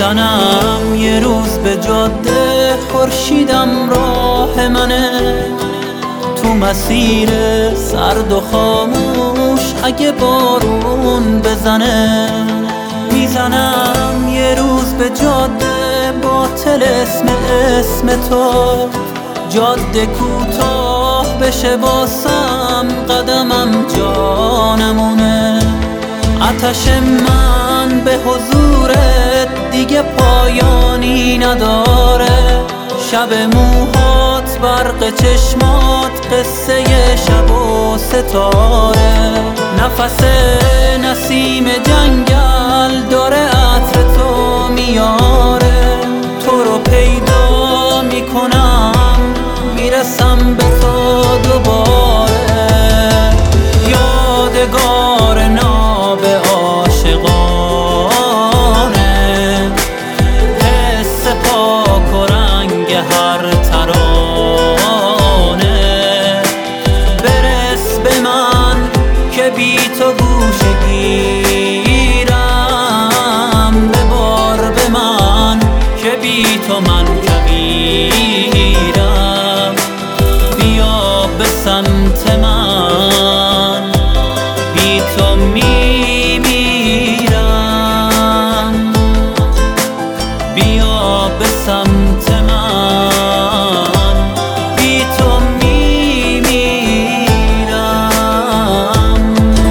میزنم یه روز به جاده، خورشیدم راه منه، تو مسیر سرد و خاموش اگه بارون بزنه. میزنم یه روز به جاده، با طلسم اسم تو، جاده کوتاه بشه واسم، قدمم جانمونه. آتش من به حضورت دیگه پایانی نداره، شب موهات برق چشمات قصه شب و ستاره. نفس نسیم جنگل داره عطر تو میاره، تو رو پیدا میکنم میرسم به تو دوباره. یادگار ناب عاشقانه، حس پاک و رنگ هر ترانه. برس به من که بی تو گوشه گیرم، ببار به من که بی تو من کبیرم. بیا به سمت من، بی تو میمیرم. بیا به سمت من، بی تو میمیرم.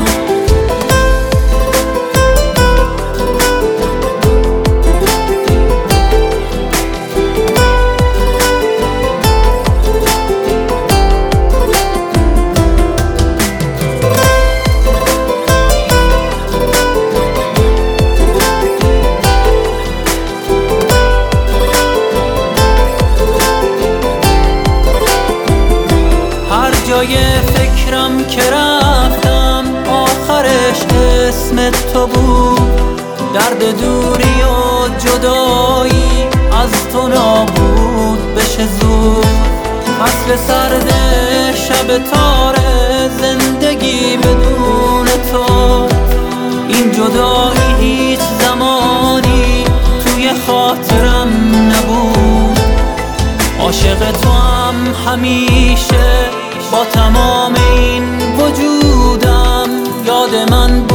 جای فکرم که رفتم آخرش اسم تو بود، درد دوری و جدایی از تو نابود بشه زود. فصل سرد شب تاره زندگی بدون تو، این جدایی هیچ زمانی توی خاطرم نبود. عاشق تو هم همیشه با تمام این وجودم، یاد من